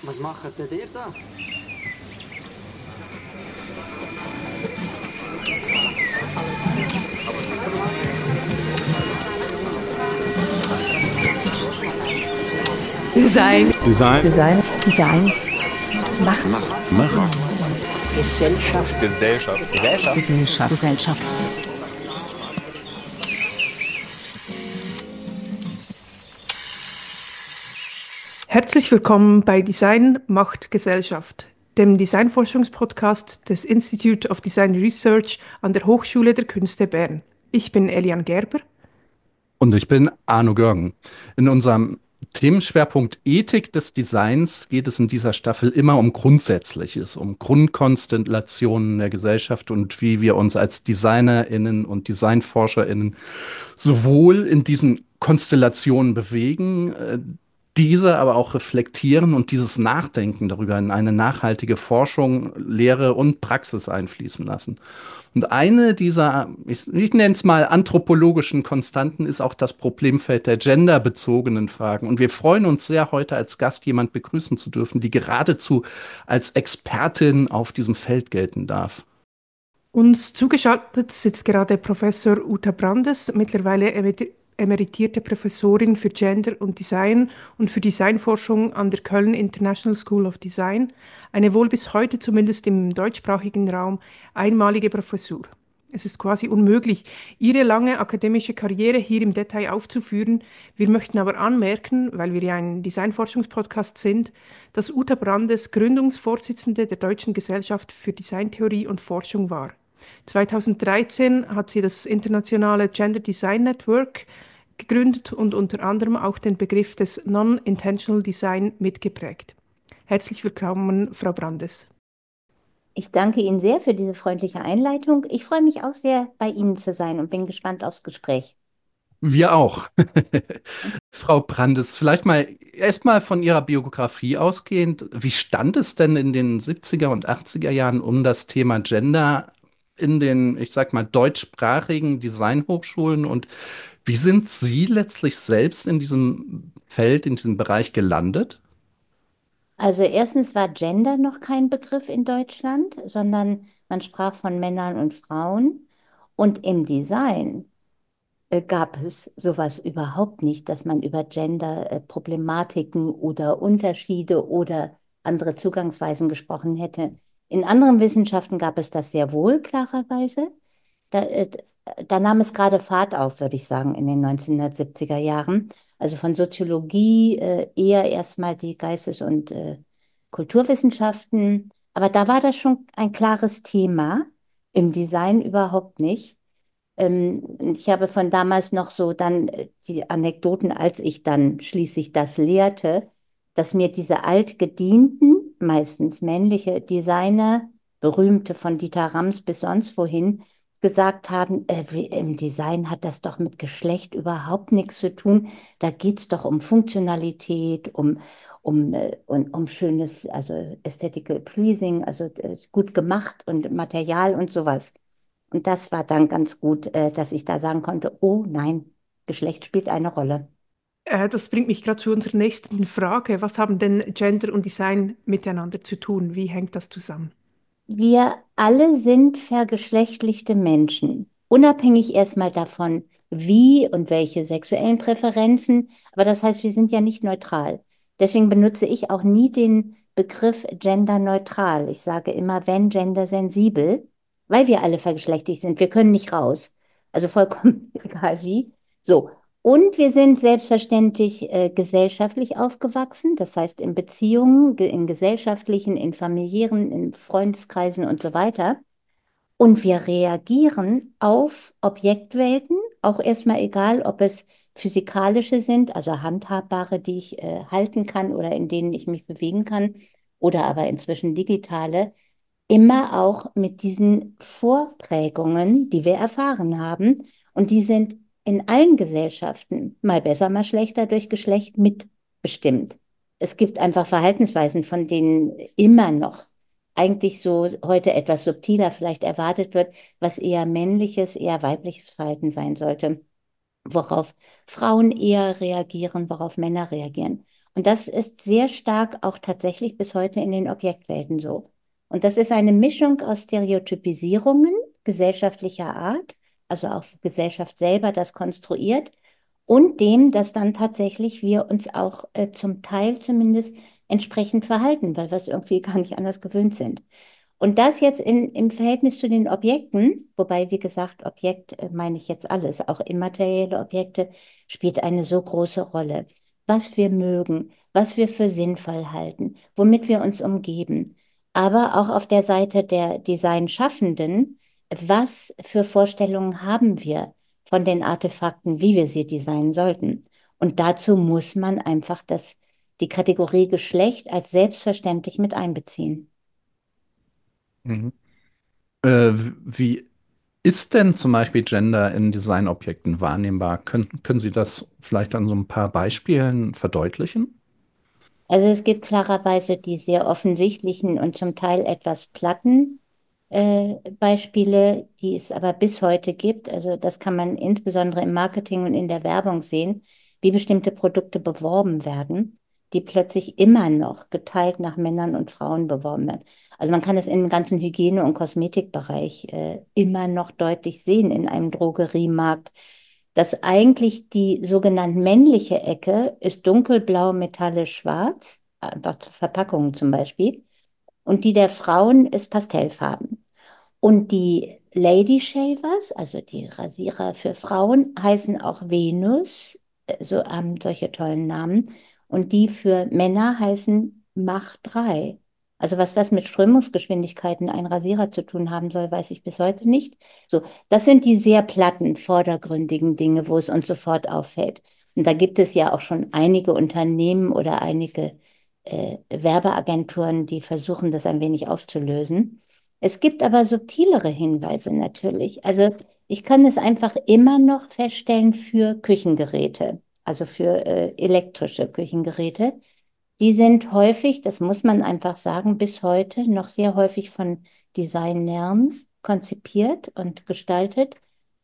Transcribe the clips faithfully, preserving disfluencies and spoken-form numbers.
Was macht denn ihr da? Design. Design. Design. Design. Machen. Machen. Machen. Gesellschaft. Gesellschaft. Gesellschaft. Gesellschaft. Gesellschaft. Herzlich willkommen bei Design macht Gesellschaft, dem Designforschungspodcast des Institute of Design Research an der Hochschule der Künste Bern. Ich bin Elian Gerber. Und ich bin Arno Görgen. In unserem Themenschwerpunkt Ethik des Designs geht es in dieser Staffel immer um Grundsätzliches, um Grundkonstellationen der Gesellschaft und wie wir uns als DesignerInnen und DesignforscherInnen sowohl in diesen Konstellationen bewegen, äh, diese aber auch reflektieren und dieses Nachdenken darüber in eine nachhaltige Forschung, Lehre und Praxis einfließen lassen. Und eine dieser, ich, ich nenne es mal anthropologischen Konstanten, ist auch das Problemfeld der genderbezogenen Fragen. Und wir freuen uns sehr, heute als Gast jemand begrüßen zu dürfen, die geradezu als Expertin auf diesem Feld gelten darf. Uns zugeschaltet sitzt gerade Professor Uta Brandes, mittlerweile emeritierte Professorin für Gender und Design und für Designforschung an der Köln International School of Design, eine wohl bis heute zumindest im deutschsprachigen Raum einmalige Professur. Es ist quasi unmöglich, Ihre lange akademische Karriere hier im Detail aufzuführen. Wir möchten aber anmerken, weil wir ja ein Designforschungspodcast sind, dass Uta Brandes Gründungsvorsitzende der Deutschen Gesellschaft für Designtheorie und Forschung war. zweitausenddreizehn hat sie das internationale Gender Design Network gegründet und unter anderem auch den Begriff des Non-Intentional Design mitgeprägt. Herzlich willkommen, Frau Brandes. Ich danke Ihnen sehr für diese freundliche Einleitung. Ich freue mich auch sehr, bei Ihnen zu sein und bin gespannt aufs Gespräch. Wir auch. Frau Brandes, vielleicht mal erstmal von Ihrer Biografie ausgehend. Wie stand es denn in den siebziger und achtziger Jahren um das Thema Gender in den, ich sag mal, deutschsprachigen Designhochschulen und wie sind Sie letztlich selbst in diesem Feld, in diesem Bereich gelandet? Also erstens war Gender noch kein Begriff in Deutschland, sondern man sprach von Männern und Frauen. Und im Design äh, gab es sowas überhaupt nicht, dass man über Gender-Problematiken oder Unterschiede oder andere Zugangsweisen gesprochen hätte. In anderen Wissenschaften gab es das sehr wohl, klarerweise. Da, äh, da nahm es gerade Fahrt auf, würde ich sagen, in den neunzehnhundertsiebziger Jahren. Also von Soziologie äh, eher erstmal die Geistes- und äh, Kulturwissenschaften. Aber da war das schon ein klares Thema, im Design überhaupt nicht. Ähm, ich habe von damals noch so dann äh, die Anekdoten, als ich dann schließlich das lehrte, dass mir diese altgedienten, meistens männliche Designer, berühmte von Dieter Rams bis sonst wohin, gesagt haben, äh, wie, im Design hat das doch mit Geschlecht überhaupt nichts zu tun. Da geht es doch um Funktionalität, um, um, äh, um, um schönes, also aesthetical pleasing, also äh, gut gemacht und Material und sowas. Und das war dann ganz gut, äh, dass ich da sagen konnte, oh nein, Geschlecht spielt eine Rolle. Äh, das bringt mich gerade zu unserer nächsten Frage. Was haben denn Gender und Design miteinander zu tun? Wie hängt das zusammen? Wir alle sind vergeschlechtlichte Menschen, unabhängig erstmal davon, wie und welche sexuellen Präferenzen. Aber das heißt, wir sind ja nicht neutral. Deswegen benutze ich auch nie den Begriff genderneutral. Ich sage immer, wenn gendersensibel, weil wir alle vergeschlechtlich sind. Wir können nicht raus. Also vollkommen egal wie. So. Und wir sind selbstverständlich äh, gesellschaftlich aufgewachsen, das heißt in Beziehungen, ge- in gesellschaftlichen, in familiären, in Freundeskreisen und so weiter. Und wir reagieren auf Objektwelten, auch erstmal egal, ob es physikalische sind, also handhabbare, die ich äh, halten kann oder in denen ich mich bewegen kann, oder aber inzwischen digitale, immer auch mit diesen Vorprägungen, die wir erfahren haben. Und die sind in allen Gesellschaften, mal besser, mal schlechter, durch Geschlecht mitbestimmt. Es gibt einfach Verhaltensweisen, von denen immer noch eigentlich so heute etwas subtiler vielleicht erwartet wird, was eher männliches, eher weibliches Verhalten sein sollte, worauf Frauen eher reagieren, worauf Männer reagieren. Und das ist sehr stark auch tatsächlich bis heute in den Objektwelten so. Und das ist eine Mischung aus Stereotypisierungen gesellschaftlicher Art, also auch Gesellschaft selber das konstruiert, und dem, dass dann tatsächlich wir uns auch äh, zum Teil zumindest entsprechend verhalten, weil wir es irgendwie gar nicht anders gewöhnt sind. Und das jetzt in, im Verhältnis zu den Objekten, wobei, wie gesagt, Objekt äh, meine ich jetzt alles, auch immaterielle Objekte, spielt eine so große Rolle. Was wir mögen, was wir für sinnvoll halten, womit wir uns umgeben. Aber auch auf der Seite der Designschaffenden, was für Vorstellungen haben wir von den Artefakten, wie wir sie designen sollten? Und dazu muss man einfach das, die Kategorie Geschlecht als selbstverständlich mit einbeziehen. Mhm. Äh, wie ist denn zum Beispiel Gender in Designobjekten wahrnehmbar? Können, können Sie das vielleicht an so ein paar Beispielen verdeutlichen? Also es gibt klarerweise die sehr offensichtlichen und zum Teil etwas platten äh, Beispiele, die es aber bis heute gibt. Also das kann man insbesondere im Marketing und in der Werbung sehen, wie bestimmte Produkte beworben werden, die plötzlich immer noch geteilt nach Männern und Frauen beworben werden. Also man kann es im ganzen Hygiene- und Kosmetikbereich äh, immer noch deutlich sehen in einem Drogeriemarkt, dass eigentlich die sogenannte männliche Ecke ist dunkelblau, metallisch schwarz, einfach zur Verpackung zum Beispiel, und die der Frauen ist pastellfarben. Und die Lady Shavers, also die Rasierer für Frauen, heißen auch Venus, äh, so haben solche tollen Namen. Und die für Männer heißen Mach drei. Also was das mit Strömungsgeschwindigkeiten ein Rasierer zu tun haben soll, weiß ich bis heute nicht. So, das sind die sehr platten, vordergründigen Dinge, wo es uns sofort auffällt. Und da gibt es ja auch schon einige Unternehmen oder einige äh, Werbeagenturen, die versuchen, das ein wenig aufzulösen. Es gibt aber subtilere Hinweise natürlich. Also ich kann es einfach immer noch feststellen für Küchengeräte, also für äh, elektrische Küchengeräte. Die sind häufig, das muss man einfach sagen, bis heute noch sehr häufig von Designern konzipiert und gestaltet.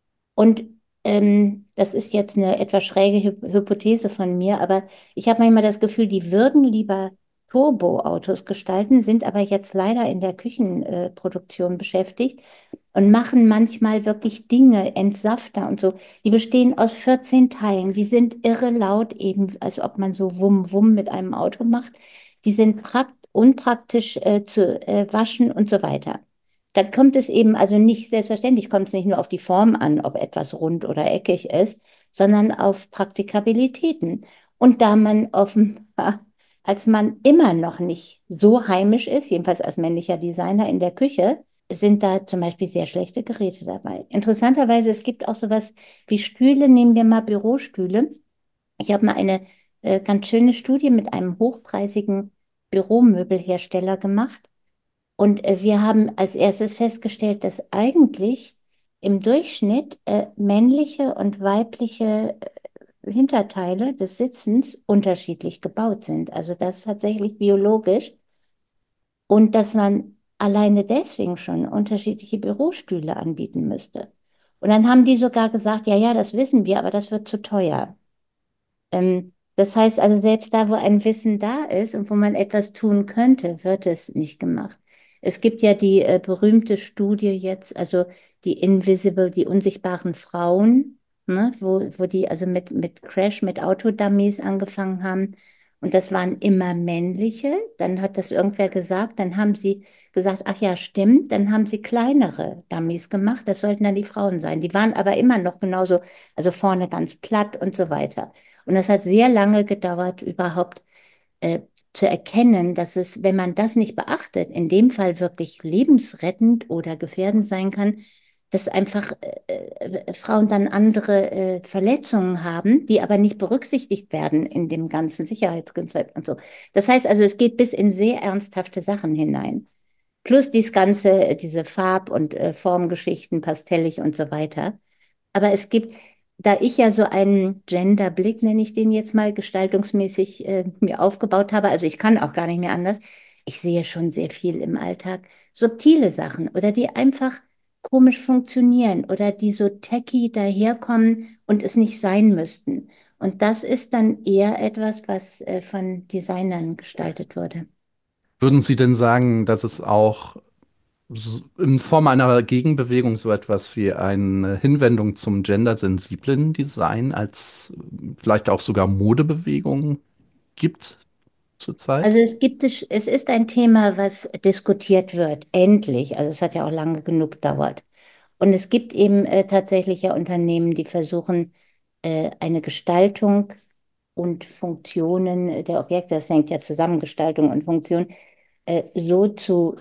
Und ähm, das ist jetzt eine etwas schräge Hy Hypothese von mir, aber ich habe manchmal das Gefühl, die würden lieber Turboautos gestalten, sind aber jetzt leider in der Küchenproduktion beschäftigt und machen manchmal wirklich Dinge, Entsafter und so. Die bestehen aus vierzehn Teilen, die sind irre laut, eben als ob man so Wumm-Wumm mit einem Auto macht. Die sind prakt unpraktisch äh, zu äh, waschen und so weiter. Da kommt es eben, also nicht selbstverständlich, kommt es nicht nur auf die Form an, ob etwas rund oder eckig ist, sondern auf Praktikabilitäten. Und da man offenbar, als man immer noch nicht so heimisch ist, jedenfalls als männlicher Designer in der Küche, sind da zum Beispiel sehr schlechte Geräte dabei. Interessanterweise, es gibt auch sowas wie Stühle, nehmen wir mal Bürostühle. Ich habe mal eine äh, ganz schöne Studie mit einem hochpreisigen Büromöbelhersteller gemacht. Und äh, wir haben als erstes festgestellt, dass eigentlich im Durchschnitt äh, männliche und weibliche äh, Hinterteile des Sitzens unterschiedlich gebaut sind. Also das ist tatsächlich biologisch. Und dass man alleine deswegen schon unterschiedliche Bürostühle anbieten müsste. Und dann haben die sogar gesagt, ja, ja, das wissen wir, aber das wird zu teuer. Ähm, das heißt also, selbst da, wo ein Wissen da ist und wo man etwas tun könnte, wird es nicht gemacht. Es gibt ja die äh, berühmte Studie jetzt, also die Invisible, die unsichtbaren Frauen, ne, wo, wo die also mit, mit Crash, mit Autodummies angefangen haben. Und das waren immer männliche. Dann hat das irgendwer gesagt. Dann haben sie gesagt, ach ja, stimmt. Dann haben sie kleinere Dummies gemacht. Das sollten dann die Frauen sein. Die waren aber immer noch genauso, also vorne ganz platt und so weiter. Und es hat sehr lange gedauert, überhaupt äh, zu erkennen, dass es, wenn man das nicht beachtet, in dem Fall wirklich lebensrettend oder gefährdend sein kann, dass einfach äh, äh, Frauen dann andere äh, Verletzungen haben, die aber nicht berücksichtigt werden in dem ganzen Sicherheitskonzept und so. Das heißt also, es geht bis in sehr ernsthafte Sachen hinein. Plus dies ganze, diese Farb- und äh, Formgeschichten, pastellig und so weiter. Aber es gibt, da ich ja so einen Gender-Blick, nenne ich den jetzt mal, gestaltungsmäßig äh, mir aufgebaut habe, also ich kann auch gar nicht mehr anders, ich sehe schon sehr viel im Alltag, subtile Sachen oder die einfach komisch funktionieren oder die so tacky daherkommen und es nicht sein müssten. Und das ist dann eher etwas, was äh, von Designern gestaltet wurde. Würden Sie denn sagen, dass es auch s- in Form einer Gegenbewegung so etwas wie eine Hinwendung zum gendersensiblen Design als äh, vielleicht auch sogar Modebewegung gibt zurzeit? Also es gibt es, es ist ein Thema, was diskutiert wird, endlich. Also es hat ja auch lange genug gedauert. Und es gibt eben äh, tatsächlich ja Unternehmen, die versuchen, äh, eine Gestaltung und Funktionen der Objekte, das hängt ja zusammen, Gestaltung und Funktion, äh, so zu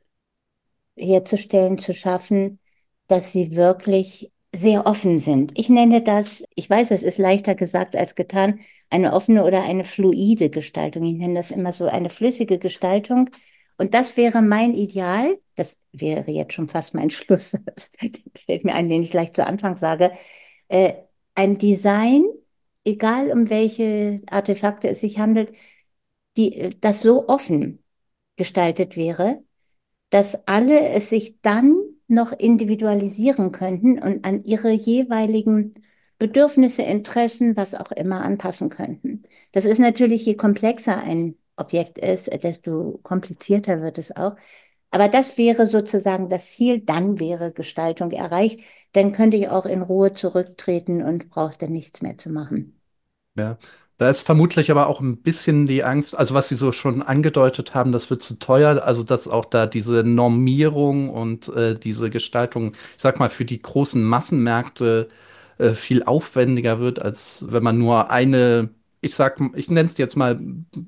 herzustellen, zu schaffen, dass sie wirklich sehr offen sind. Ich nenne das, ich weiß, es ist leichter gesagt als getan, eine offene oder eine fluide Gestaltung. Ich nenne das immer so eine flüssige Gestaltung. Und das wäre mein Ideal. Das wäre jetzt schon fast mein Schluss. Das fällt mir ein, den ich gleich zu Anfang sage. Äh, ein Design, egal um welche Artefakte es sich handelt, die, das so offen gestaltet wäre, dass alle es sich dann noch individualisieren könnten und an ihre jeweiligen Bedürfnisse, Interessen, was auch immer anpassen könnten. Das ist natürlich, je komplexer ein Objekt ist, desto komplizierter wird es auch. Aber das wäre sozusagen das Ziel, dann wäre Gestaltung erreicht. Dann könnte ich auch in Ruhe zurücktreten und brauchte nichts mehr zu machen. Ja, da ist vermutlich aber auch ein bisschen die Angst, also was Sie so schon angedeutet haben, das wird zu teuer, also dass auch da diese Normierung und äh, diese Gestaltung, ich sag mal, für die großen Massenmärkte äh, viel aufwendiger wird, als wenn man nur eine, ich sag, ich nenne es jetzt mal,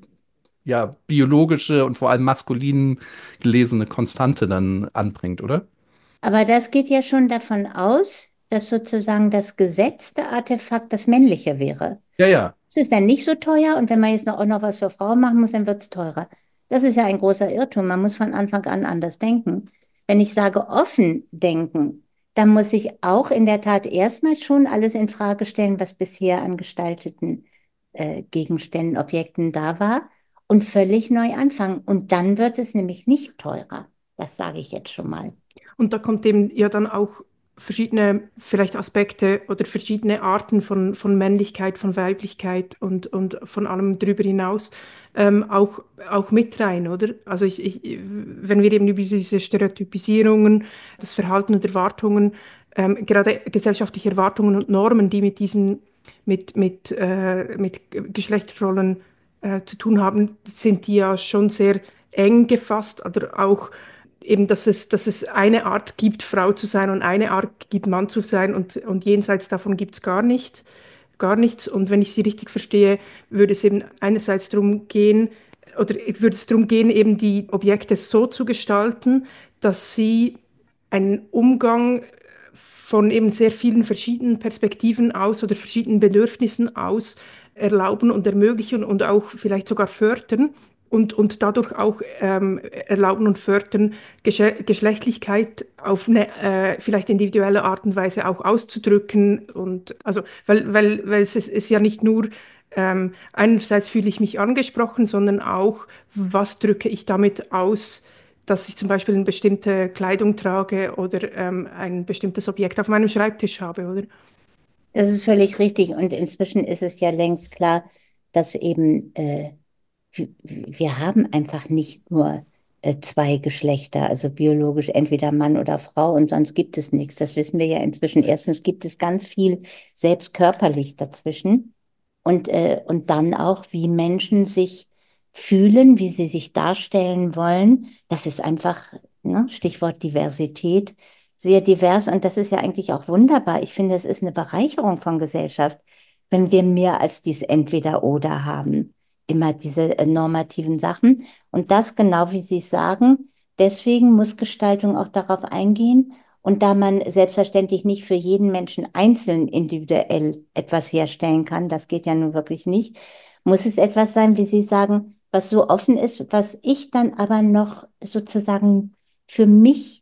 ja, biologische und vor allem maskulin gelesene Konstante dann anbringt, oder? Aber das geht ja schon davon aus, dass sozusagen das gesetzte Artefakt das männliche wäre. Ja, ja. Es ist dann nicht so teuer und wenn man jetzt noch, auch noch was für Frauen machen muss, dann wird es teurer. Das ist ja ein großer Irrtum. Man muss von Anfang an anders denken. Wenn ich sage offen denken, dann muss ich auch in der Tat erstmal schon alles in Frage stellen, was bisher an gestalteten äh, Gegenständen, Objekten da war und völlig neu anfangen. Und dann wird es nämlich nicht teurer. Das sage ich jetzt schon mal. Und da kommt eben ja dann auch verschiedene vielleicht Aspekte oder verschiedene Arten von, von Männlichkeit, von Weiblichkeit und, und von allem drüber hinaus ähm, auch, auch mit rein, oder? Also ich, ich, wenn wir eben über diese Stereotypisierungen, das Verhalten und Erwartungen, ähm, gerade gesellschaftliche Erwartungen und Normen, die mit diesen, mit, mit, äh, mit Geschlechterrollen äh, zu tun haben, sind die ja schon sehr eng gefasst oder auch eben, dass es, dass es eine Art gibt, Frau zu sein und eine Art gibt, Mann zu sein und, und jenseits davon gibt es gar nicht, gar nichts. Und wenn ich Sie richtig verstehe, würde es eben einerseits darum gehen, oder würde es darum gehen, eben die Objekte so zu gestalten, dass sie einen Umgang von eben sehr vielen verschiedenen Perspektiven aus oder verschiedenen Bedürfnissen aus erlauben und ermöglichen und auch vielleicht sogar fördern und, und dadurch auch ähm, erlauben und fördern, Gesche Geschlechtlichkeit auf eine äh, vielleicht individuelle Art und Weise auch auszudrücken. Und also, weil, weil, weil es ist ja nicht nur ähm, einerseits fühle ich mich angesprochen, sondern auch, was drücke ich damit aus, dass ich zum Beispiel eine bestimmte Kleidung trage oder ähm, ein bestimmtes Objekt auf meinem Schreibtisch habe, oder? Das ist völlig richtig. Und inzwischen ist es ja längst klar, dass eben äh, wir, wir haben einfach nicht nur äh, zwei Geschlechter, also biologisch entweder Mann oder Frau und sonst gibt es nichts. Das wissen wir ja inzwischen. Erstens gibt es ganz viel selbst körperlich dazwischen und, äh, und dann auch, wie Menschen sich fühlen, wie sie sich darstellen wollen. Das ist einfach, ne, Stichwort Diversität, sehr divers und das ist ja eigentlich auch wunderbar. Ich finde, es ist eine Bereicherung von Gesellschaft, wenn wir mehr als dies Entweder-Oder haben. Immer diese äh, normativen Sachen. Und das genau wie Sie sagen, deswegen muss Gestaltung auch darauf eingehen. Und da man selbstverständlich nicht für jeden Menschen einzeln individuell etwas herstellen kann, das geht ja nun wirklich nicht, muss es etwas sein, wie Sie sagen, was so offen ist, was ich dann aber noch sozusagen für mich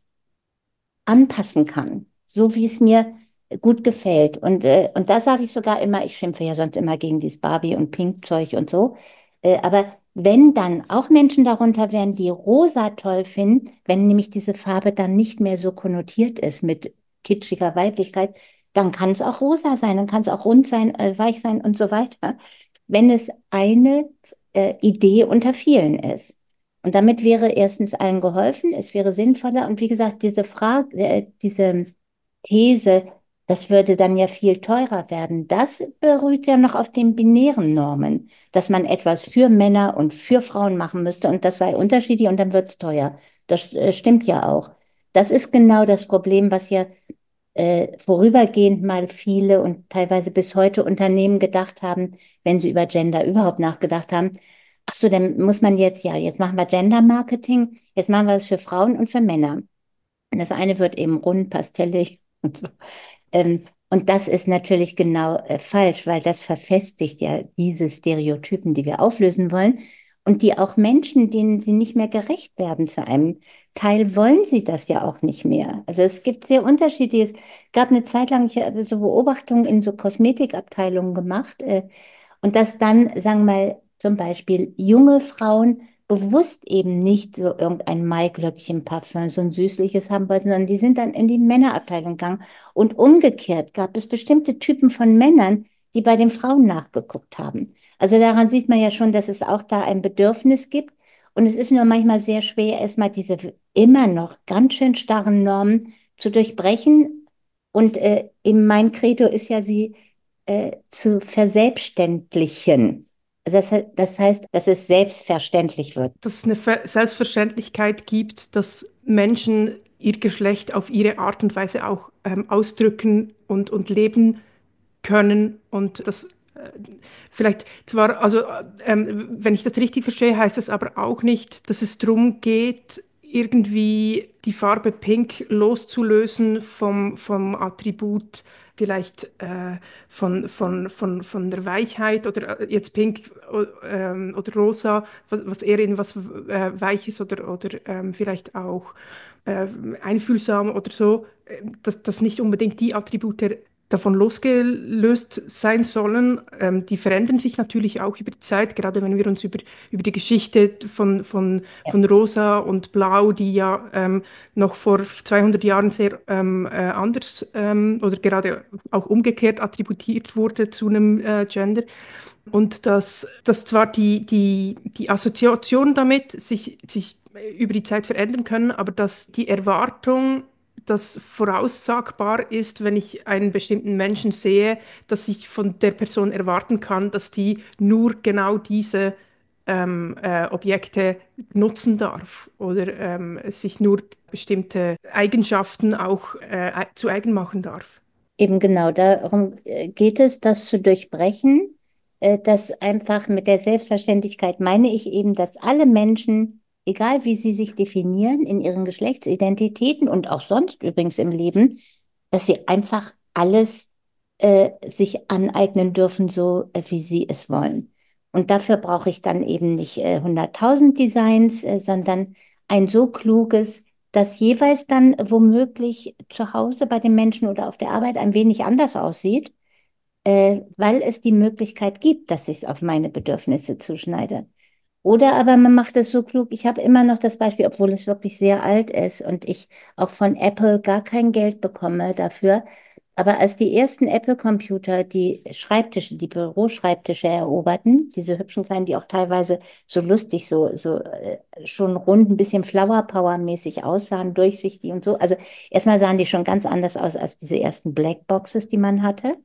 anpassen kann, so wie es mir gut gefällt. Und, äh, und da sage ich sogar immer, ich schimpfe ja sonst immer gegen dieses Barbie- und Pink-Zeug und so, äh, aber wenn dann auch Menschen darunter wären, die rosa toll finden, wenn nämlich diese Farbe dann nicht mehr so konnotiert ist mit kitschiger Weiblichkeit, dann kann es auch rosa sein, dann kann es auch rund sein, äh, weich sein und so weiter, wenn es eine äh, Idee unter vielen ist. Und damit wäre erstens allen geholfen, es wäre sinnvoller. Und wie gesagt, diese Frage, äh, diese These, das würde dann ja viel teurer werden, das beruht ja noch auf den binären Normen, dass man etwas für Männer und für Frauen machen müsste und das sei unterschiedlich und dann wird es teuer. Das äh, stimmt ja auch. Das ist genau das Problem, was ja äh, vorübergehend mal viele und teilweise bis heute Unternehmen gedacht haben, wenn sie über Gender überhaupt nachgedacht haben. Ach so, dann muss man jetzt, ja, jetzt machen wir Gender Marketing, jetzt machen wir es für Frauen und für Männer. Und das eine wird eben rund, pastellig und so. Ähm, und das ist natürlich genau äh, falsch, weil das verfestigt ja diese Stereotypen, die wir auflösen wollen und die auch Menschen, denen sie nicht mehr gerecht werden zu einem Teil, wollen sie das ja auch nicht mehr. Also es gibt sehr unterschiedliches. Es gab eine Zeit lang, ich habe so Beobachtungen in so Kosmetikabteilungen gemacht äh, und dass dann, sagen wir mal, zum Beispiel junge Frauen bewusst eben nicht so irgendein Maiglöckchen-Parfum, so ein süßliches haben wollten, sondern die sind dann in die Männerabteilung gegangen. Und umgekehrt gab es bestimmte Typen von Männern, die bei den Frauen nachgeguckt haben. Also daran sieht man ja schon, dass es auch da ein Bedürfnis gibt. Und es ist nur manchmal sehr schwer, erstmal diese immer noch ganz schön starren Normen zu durchbrechen. Und äh, eben mein Credo ist ja, sie äh, zu verselbstständigen. Also das, he- das heißt, dass es selbstverständlich wird. Dass es eine Ver Selbstverständlichkeit gibt, dass Menschen ihr Geschlecht auf ihre Art und Weise auch ähm, ausdrücken und, und leben können und das äh, vielleicht zwar, also äh, ähm, wenn ich das richtig verstehe, heißt das aber auch nicht, dass es darum geht, irgendwie die Farbe Pink loszulösen vom, vom Attribut vielleicht äh, von, von, von, von der Weichheit oder äh, jetzt Pink o- ähm, oder Rosa, was, was eher in was äh, Weiches oder, oder ähm, vielleicht auch äh, einfühlsam oder so, äh, dass, dass nicht unbedingt die Attribute davon losgelöst sein sollen. Ähm, die verändern sich natürlich auch über die Zeit, gerade wenn wir uns über, über die Geschichte von, von, Ja. von Rosa und Blau, die ja ähm, noch vor zweihundert Jahren sehr ähm, äh, anders ähm, oder gerade auch umgekehrt attributiert wurde zu einem äh, Gender. Und dass, dass zwar die, die, die Assoziationen damit sich, sich über die Zeit verändern können, aber dass die Erwartung, das voraussagbar ist, wenn ich einen bestimmten Menschen sehe, dass ich von der Person erwarten kann, dass die nur genau diese ähm, äh, Objekte nutzen darf oder ähm, sich nur bestimmte Eigenschaften auch äh, zu eigen machen darf. Eben genau darum äh, geht es, das zu durchbrechen, äh, dass einfach mit der Selbstverständlichkeit meine ich eben, dass alle Menschen, egal wie sie sich definieren in ihren Geschlechtsidentitäten und auch sonst übrigens im Leben, dass sie einfach alles äh, sich aneignen dürfen, so äh, wie sie es wollen. Und dafür brauche ich dann eben nicht äh, hunderttausend Designs, äh, sondern ein so kluges, das jeweils dann womöglich zu Hause bei den Menschen oder auf der Arbeit ein wenig anders aussieht, äh, weil es die Möglichkeit gibt, dass ich es auf meine Bedürfnisse zuschneide. Oder aber man macht es so klug, ich habe immer noch das Beispiel, obwohl es wirklich sehr alt ist und ich auch von Apple gar kein Geld bekomme dafür. Aber als die ersten Apple-Computer die Schreibtische, die Büroschreibtische eroberten, diese hübschen kleinen, die auch teilweise so lustig, so, so äh, schon rund, ein bisschen Flower Power-mäßig aussahen, durchsichtig und so. Also erstmal sahen die schon ganz anders aus als diese ersten Blackboxes, die man hatte.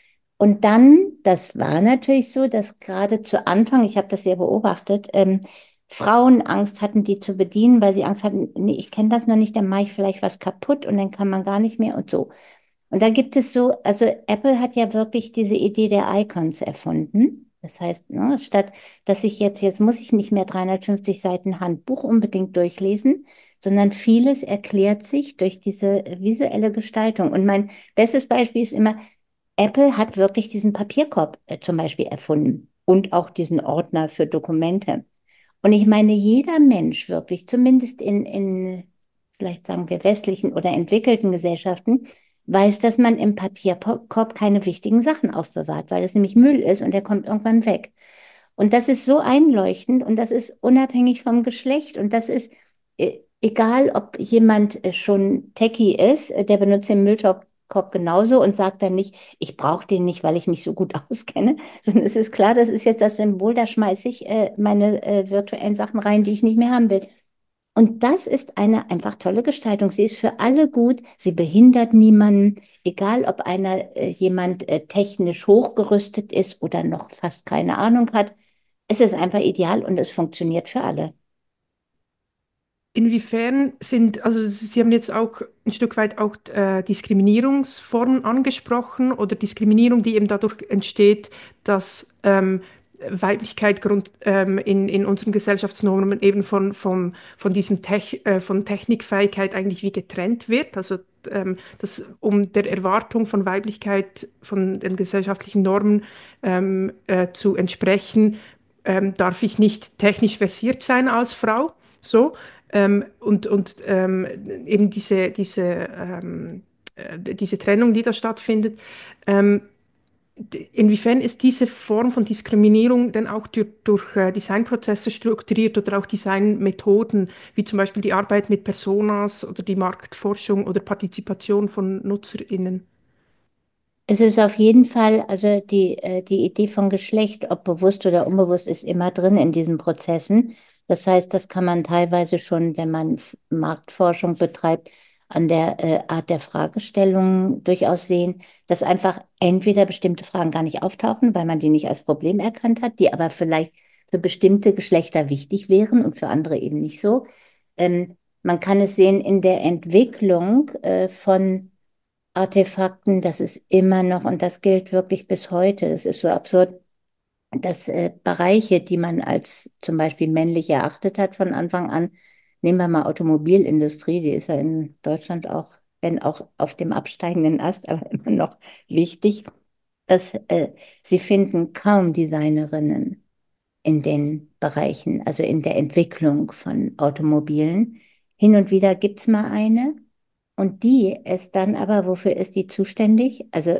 Und dann, das war natürlich so, dass gerade zu Anfang, ich habe das ja beobachtet, ähm, Frauen Angst hatten, die zu bedienen, weil sie Angst hatten, nee, ich kenne das noch nicht, dann mache ich vielleicht was kaputt und dann kann man gar nicht mehr und so. Und da gibt es so, also Apple hat ja wirklich diese Idee der Icons erfunden. Das heißt, ne, statt dass ich jetzt, jetzt muss ich nicht mehr dreihundertfünfzig Seiten Handbuch unbedingt durchlesen, sondern vieles erklärt sich durch diese visuelle Gestaltung. Und mein bestes Beispiel ist immer, Apple hat wirklich diesen Papierkorb äh, zum Beispiel erfunden und auch diesen Ordner für Dokumente. Und ich meine, jeder Mensch wirklich, zumindest in, in, vielleicht sagen wir westlichen oder entwickelten Gesellschaften, weiß, dass man im Papierkorb keine wichtigen Sachen aufbewahrt, weil es nämlich Müll ist und der kommt irgendwann weg. Und das ist so einleuchtend und das ist unabhängig vom Geschlecht und das ist äh, egal, ob jemand äh, schon Techie ist, äh, der benutzt den Müllkorb Korb genauso und sagt dann nicht, ich brauche den nicht, weil ich mich so gut auskenne, sondern es ist klar, das ist jetzt das Symbol, da schmeiße ich äh, meine äh, virtuellen Sachen rein, die ich nicht mehr haben will. Und das ist eine einfach tolle Gestaltung. Sie ist für alle gut, sie behindert niemanden, egal ob einer äh, jemand äh, technisch hochgerüstet ist oder noch fast keine Ahnung hat. Es ist einfach ideal und es funktioniert für alle. Inwiefern sind, also Sie haben jetzt auch ein Stück weit auch äh, Diskriminierungsformen angesprochen oder Diskriminierung, die eben dadurch entsteht, dass ähm, Weiblichkeit Grund, ähm, in, in unseren Gesellschaftsnormen eben von, von, von diesem Tech, äh, von Technikfähigkeit eigentlich wie getrennt wird. Also ähm, dass um der Erwartung von Weiblichkeit, von den gesellschaftlichen Normen ähm, äh, zu entsprechen, ähm, darf ich nicht technisch versiert sein als Frau. So. Ähm, und und ähm, eben diese, diese, ähm, äh, diese Trennung, die da stattfindet. Ähm, d- inwiefern ist diese Form von Diskriminierung denn auch durch, durch äh, Designprozesse strukturiert oder auch Designmethoden, wie zum Beispiel die Arbeit mit Personas oder die Marktforschung oder Partizipation von NutzerInnen? Es ist auf jeden Fall, also die, äh, die Idee von Geschlecht, ob bewusst oder unbewusst, ist immer drin in diesen Prozessen. Das heißt, das kann man teilweise schon, wenn man F- Marktforschung betreibt, an der äh, Art der Fragestellung durchaus sehen, dass einfach entweder bestimmte Fragen gar nicht auftauchen, weil man die nicht als Problem erkannt hat, die aber vielleicht für bestimmte Geschlechter wichtig wären und für andere eben nicht so. Ähm, Man kann es sehen in der Entwicklung äh, von Artefakten, das ist immer noch, und das gilt wirklich bis heute. Es ist so absurd, dass äh, Bereiche, die man als zum Beispiel männlich erachtet hat von Anfang an, nehmen wir mal Automobilindustrie, die ist ja in Deutschland auch, wenn auch auf dem absteigenden Ast, aber immer noch wichtig, dass äh, sie finden kaum Designerinnen in den Bereichen, also in der Entwicklung von Automobilen. Hin und wieder gibt es mal eine. Und die ist dann aber, wofür ist die zuständig? Also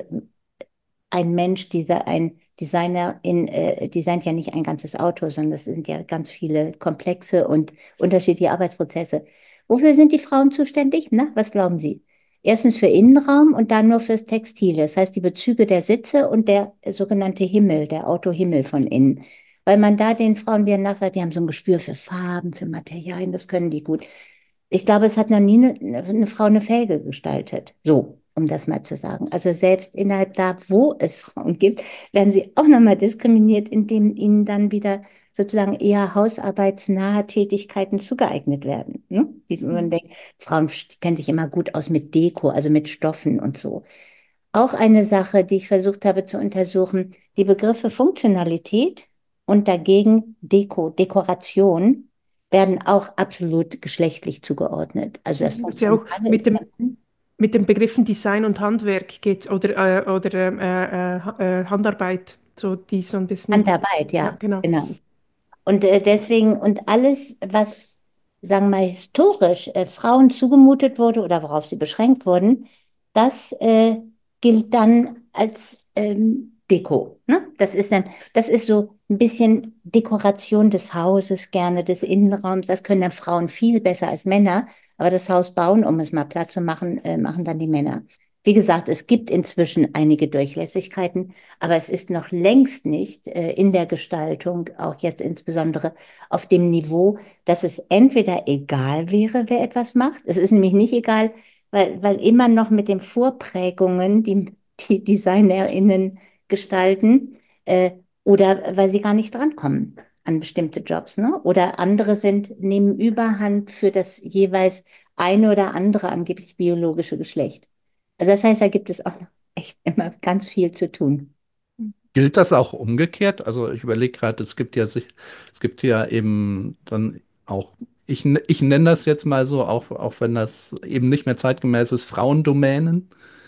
ein Mensch, dieser, ein Designer in, äh, designt ja nicht ein ganzes Auto, sondern es sind ja ganz viele komplexe und unterschiedliche Arbeitsprozesse. Wofür sind die Frauen zuständig? Na, was glauben Sie? Erstens für Innenraum und dann nur fürs Textile. Das heißt, die Bezüge der Sitze und der sogenannte Himmel, der Autohimmel von innen. Weil man da den Frauen wieder nachsagt, die haben so ein Gespür für Farben, für Materialien, das können die gut. Ich glaube, es hat noch nie eine, eine Frau eine Felge gestaltet. So, um das mal zu sagen. Also selbst innerhalb da, wo es Frauen gibt, werden sie auch nochmal diskriminiert, indem ihnen dann wieder sozusagen eher hausarbeitsnahe Tätigkeiten zugeeignet werden. Ne? Die, man denkt, Frauen kennen sich immer gut aus mit Deko, also mit Stoffen und so. Auch eine Sache, die ich versucht habe zu untersuchen, die Begriffe Funktionalität und dagegen Deko, Dekoration werden auch absolut geschlechtlich zugeordnet. Also das Das ist ja auch Funktionale mit ist dem, der Mann. mit den Begriffen Design und Handwerk geht oder, äh, oder ähm, äh, äh, Ha- äh, Handarbeit, so die so ein bisschen. Handarbeit, Ja, ja, genau. genau. Und äh, deswegen, und alles, was, sagen wir mal, historisch äh, Frauen zugemutet wurde oder worauf sie beschränkt wurden, das äh, gilt dann als ähm, Deko. Ne? Das ist dann, das ist so ein bisschen Dekoration des Hauses, gerne des Innenraums. Das können dann Frauen viel besser als Männer. Aber das Haus bauen, um es mal platt zu machen, äh, machen dann die Männer. Wie gesagt, es gibt inzwischen einige Durchlässigkeiten, aber es ist noch längst nicht äh, in der Gestaltung, auch jetzt insbesondere auf dem Niveau, dass es entweder egal wäre, wer etwas macht. Es ist nämlich nicht egal, weil, weil immer noch mit den Vorprägungen, die die DesignerInnen gestalten, äh, oder weil sie gar nicht drankommen an bestimmte Jobs, ne? Oder andere sind, nehmen Überhand für das jeweils eine oder andere angeblich biologische Geschlecht. Also das heißt, da gibt es auch noch echt immer ganz viel zu tun. Gilt das auch umgekehrt? Also ich überlege gerade, es gibt ja sich, es gibt ja eben dann auch, ich, n- ich nenne das jetzt mal so, auch, auch wenn das eben nicht mehr zeitgemäß ist, Frauendomänen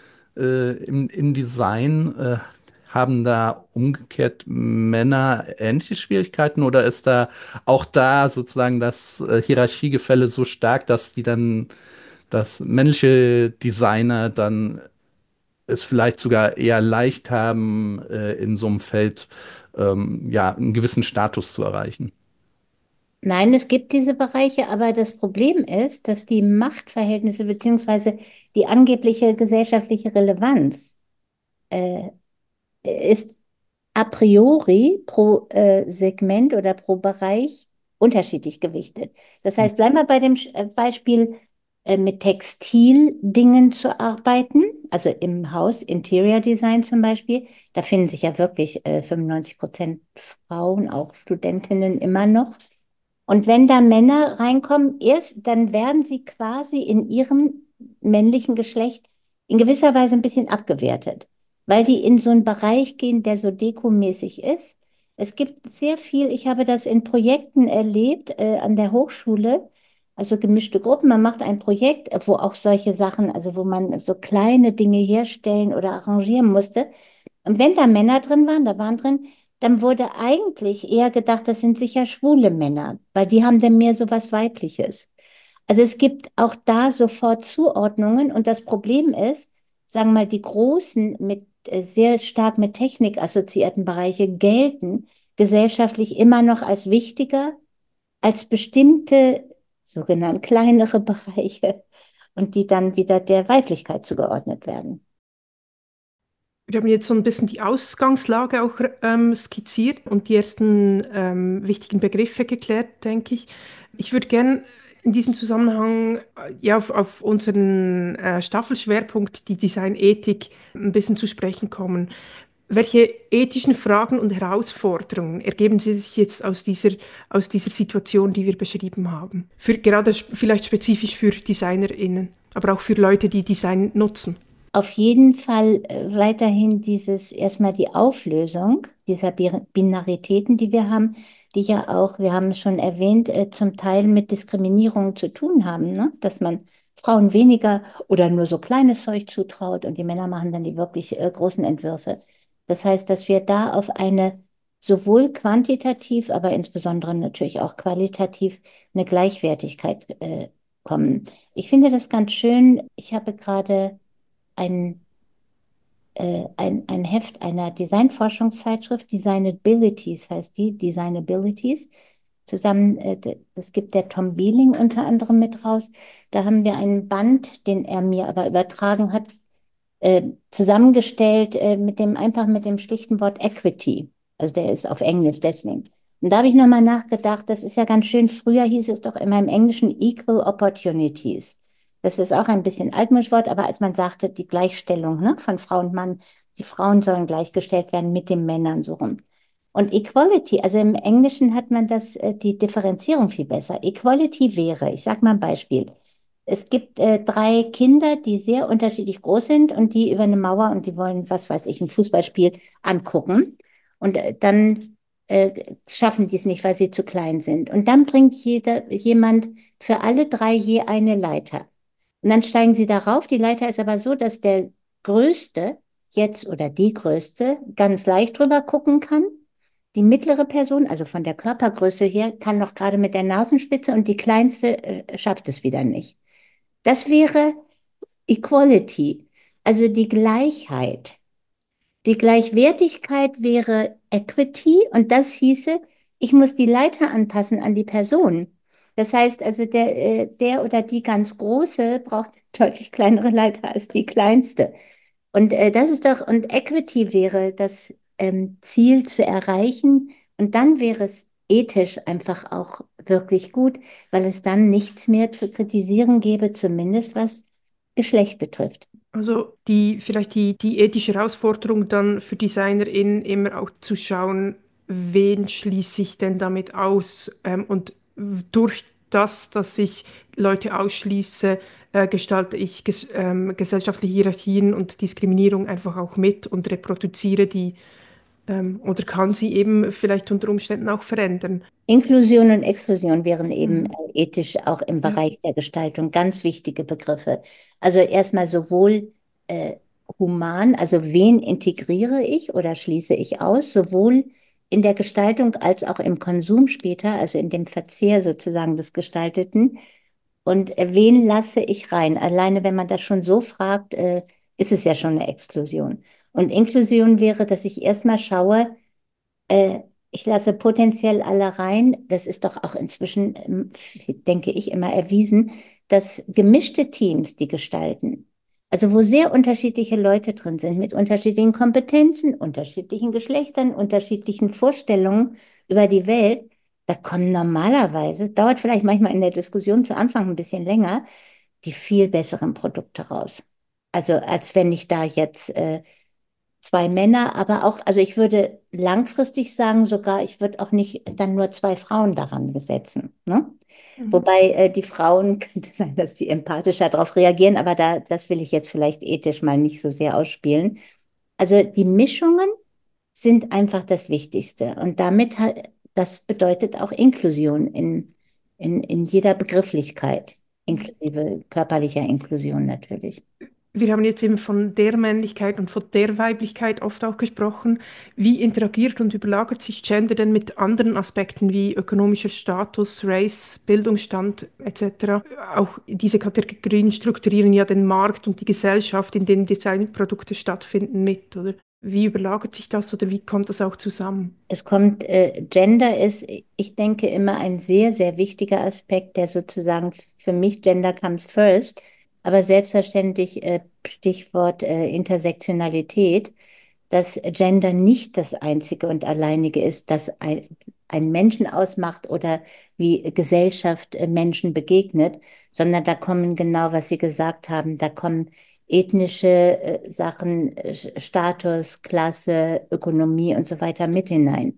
äh, im, im Design. Äh, haben da umgekehrt Männer ähnliche Schwierigkeiten oder ist da auch da sozusagen das äh, Hierarchiegefälle so stark, dass die dann, dass männliche Designer dann es vielleicht sogar eher leicht haben, äh, in so einem Feld ähm, ja, einen gewissen Status zu erreichen? Nein, es gibt diese Bereiche, aber das Problem ist, dass die Machtverhältnisse beziehungsweise die angebliche gesellschaftliche Relevanz äh, ist a priori pro äh, Segment oder pro Bereich unterschiedlich gewichtet. Das heißt, bleiben wir bei dem Sch- äh, Beispiel, äh, mit Textildingen zu arbeiten, also im Haus, Interior Design zum Beispiel. Da finden sich ja wirklich äh, fünfundneunzig Prozent Frauen, auch Studentinnen immer noch. Und wenn da Männer reinkommen, erst dann werden sie quasi in ihrem männlichen Geschlecht in gewisser Weise ein bisschen abgewertet, weil die in so einen Bereich gehen, der so dekomäßig ist. Es gibt sehr viel, ich habe das in Projekten erlebt, äh, an der Hochschule, also gemischte Gruppen. Man macht ein Projekt, äh, wo auch solche Sachen, also wo man so kleine Dinge herstellen oder arrangieren musste. Und wenn da Männer drin waren, da waren drin, dann wurde eigentlich eher gedacht, das sind sicher schwule Männer, weil die haben dann mehr so was Weibliches. Also es gibt auch da sofort Zuordnungen und das Problem ist, sagen wir mal, die großen, mit, äh, sehr stark mit Technik assoziierten Bereiche gelten gesellschaftlich immer noch als wichtiger als bestimmte sogenannte kleinere Bereiche und die dann wieder der Weiblichkeit zugeordnet werden. Wir haben jetzt so ein bisschen die Ausgangslage auch ähm, skizziert und die ersten ähm, wichtigen Begriffe geklärt, denke ich. Ich würde gerne in diesem Zusammenhang äh, ja, auf, auf unseren äh, Staffelschwerpunkt, die Designethik, ein bisschen zu sprechen kommen. Welche ethischen Fragen und Herausforderungen ergeben sich jetzt aus dieser, aus dieser Situation, die wir beschrieben haben? Für, gerade sp- vielleicht spezifisch für DesignerInnen, aber auch für Leute, die Design nutzen. Auf jeden Fall äh, weiterhin dieses erstmal die Auflösung dieser Bi- Binaritäten, die wir haben, die ja auch, wir haben es schon erwähnt, äh, zum Teil mit Diskriminierung zu tun haben, ne? Dass man Frauen weniger oder nur so kleines Zeug zutraut und die Männer machen dann die wirklich äh, großen Entwürfe. Das heißt, dass wir da auf eine sowohl quantitativ, aber insbesondere natürlich auch qualitativ eine Gleichwertigkeit äh, kommen. Ich finde das ganz schön. Ich habe gerade ein, äh, ein, ein Heft einer Designforschungszeitschrift, Designabilities heißt die, Designabilities. Zusammen, äh, das gibt der Tom Bieling unter anderem mit raus. Da haben wir einen Band, den er mir aber übertragen hat, äh, zusammengestellt äh, mit dem, einfach mit dem schlichten Wort Equity. Also der ist auf Englisch deswegen. Und da habe ich nochmal nachgedacht, das ist ja ganz schön, früher hieß es doch immer im Englischen Equal Opportunities. Das ist auch ein bisschen Altmischwort, aber als man sagte, die Gleichstellung, ne, von Frau und Mann, die Frauen sollen gleichgestellt werden mit den Männern so rum. Und Equality, also im Englischen hat man das, äh, die Differenzierung viel besser. Equality wäre, ich sage mal ein Beispiel. Es gibt äh, drei Kinder, die sehr unterschiedlich groß sind und die über eine Mauer und die wollen, was weiß ich, ein Fußballspiel angucken. Und äh, dann äh, schaffen die es nicht, weil sie zu klein sind. Und dann bringt jeder, jemand für alle drei je eine Leiter. Und dann steigen sie darauf. Die Leiter ist aber so, dass der Größte jetzt oder die Größte ganz leicht drüber gucken kann. Die mittlere Person, also von der Körpergröße her, kann noch gerade mit der Nasenspitze und die kleinste äh, schafft es wieder nicht. Das wäre Equality, also die Gleichheit. Die Gleichwertigkeit wäre Equity und das hieße, ich muss die Leiter anpassen an die Person. Das heißt also, der, äh, der oder die ganz Große braucht eine deutlich kleinere Leiter als die kleinste. Und äh, das ist doch, und Equity wäre das ähm, Ziel zu erreichen. Und dann wäre es ethisch einfach auch wirklich gut, weil es dann nichts mehr zu kritisieren gäbe, zumindest was Geschlecht betrifft. Also die, vielleicht die, die ethische Herausforderung dann für DesignerInnen immer auch zu schauen, wen schließe ich denn damit aus? Ähm, und durch das, dass ich Leute ausschließe, äh, gestalte ich ges ähm, gesellschaftliche Hierarchien und Diskriminierung einfach auch mit und reproduziere die ähm, oder kann sie eben vielleicht unter Umständen auch verändern. Inklusion und Exklusion wären eben äh, Mhm. ethisch auch im Ja. Bereich der Gestaltung ganz wichtige Begriffe. Also erstmal sowohl äh, human, also wen integriere ich oder schließe ich aus, sowohl in der Gestaltung als auch im Konsum später, also in dem Verzehr sozusagen des Gestalteten. Und äh, wen lasse ich rein? Alleine, wenn man das schon so fragt, äh, ist es ja schon eine Exklusion. Und Inklusion wäre, dass ich erstmal schaue, äh, Ich lasse potenziell alle rein. Das ist doch auch inzwischen, ähm, denke ich, immer erwiesen, dass gemischte Teams die gestalten. Also wo sehr unterschiedliche Leute drin sind, mit unterschiedlichen Kompetenzen, unterschiedlichen Geschlechtern, unterschiedlichen Vorstellungen über die Welt, da kommen normalerweise, dauert vielleicht manchmal in der Diskussion zu Anfang ein bisschen länger, die viel besseren Produkte raus. Also als wenn ich da jetzt äh, zwei Männer, aber auch, also ich würde langfristig sagen, sogar, ich würde auch nicht dann nur zwei Frauen daran setzen. Ne? Mhm. Wobei äh, die Frauen, könnte sein, dass die empathischer darauf reagieren, aber da, das will ich jetzt vielleicht ethisch mal nicht so sehr ausspielen. Also die Mischungen sind einfach das Wichtigste. Und damit, ha- das bedeutet auch Inklusion in, in, in jeder Begrifflichkeit, inklusive körperlicher Inklusion natürlich. Wir haben jetzt eben von der Männlichkeit und von der Weiblichkeit oft auch gesprochen. Wie interagiert und überlagert sich Gender denn mit anderen Aspekten wie ökonomischer Status, Race, Bildungsstand et cetera? Auch diese Kategorien strukturieren ja den Markt und die Gesellschaft, in denen Designprodukte stattfinden, mit, oder? Wie überlagert sich das oder wie kommt das auch zusammen? Es kommt, äh, Gender ist, ich denke, immer ein sehr, sehr wichtiger Aspekt, der sozusagen für mich Gender comes first, aber selbstverständlich äh, Stichwort äh, Intersektionalität, dass Gender nicht das einzige und alleinige ist, das ein, ein Menschen ausmacht oder wie Gesellschaft äh, Menschen begegnet, sondern da kommen genau, was Sie gesagt haben, da kommen ethnische äh, Sachen, äh, Status, Klasse, Ökonomie und so weiter mit hinein.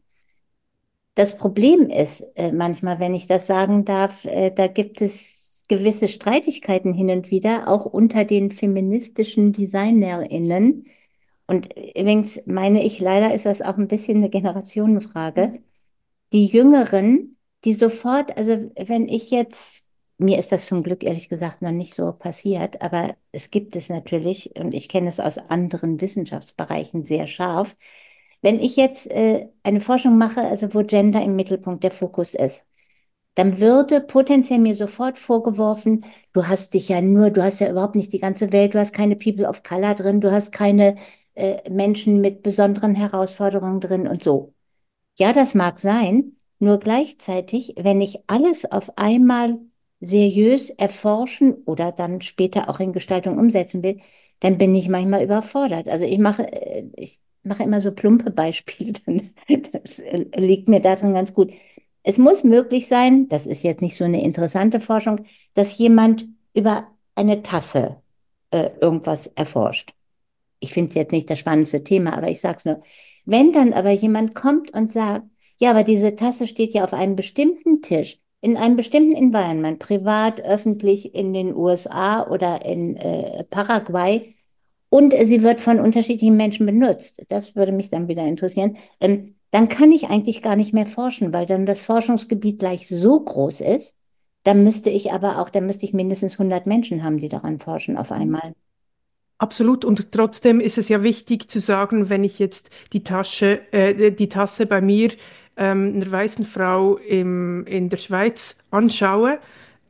Das Problem ist äh, manchmal, wenn ich das sagen darf, äh, da gibt es gewisse Streitigkeiten hin und wieder, auch unter den feministischen DesignerInnen. Und übrigens meine ich, leider ist das auch ein bisschen eine Generationenfrage. Die Jüngeren, die sofort, also wenn ich jetzt, mir ist das zum Glück ehrlich gesagt noch nicht so passiert, aber es gibt es natürlich und ich kenne es aus anderen Wissenschaftsbereichen sehr scharf. Wenn ich jetzt äh, eine Forschung mache, also wo Gender im Mittelpunkt der Fokus ist, dann würde potenziell mir sofort vorgeworfen, du hast dich ja nur, du hast ja überhaupt nicht die ganze Welt, du hast keine People of Color drin, du hast keine äh, Menschen mit besonderen Herausforderungen drin und so. Ja, das mag sein, nur gleichzeitig, wenn ich alles auf einmal seriös erforschen oder dann später auch in Gestaltung umsetzen will, dann bin ich manchmal überfordert. Also ich mache, äh, ich mache immer so plumpe Beispiele, das äh, liegt mir darin ganz gut. Es muss möglich sein, das ist jetzt nicht so eine interessante Forschung, dass jemand über eine Tasse äh, irgendwas erforscht. Ich finde es jetzt nicht das spannendste Thema, aber ich sage es nur. Wenn dann aber jemand kommt und sagt, ja, aber diese Tasse steht ja auf einem bestimmten Tisch, in einem bestimmten Environment, privat, öffentlich in den U S A oder in äh, Paraguay, und sie wird von unterschiedlichen Menschen benutzt, das würde mich dann wieder interessieren, ähm, dann kann ich eigentlich gar nicht mehr forschen, weil dann das Forschungsgebiet gleich so groß ist, dann müsste ich aber auch, dann müsste ich mindestens hundert Menschen haben, die daran forschen auf einmal. Absolut. Und trotzdem ist es ja wichtig zu sagen, wenn ich jetzt die Tasche, äh, die Tasse bei mir, ähm, einer weißen Frau im, in der Schweiz anschaue,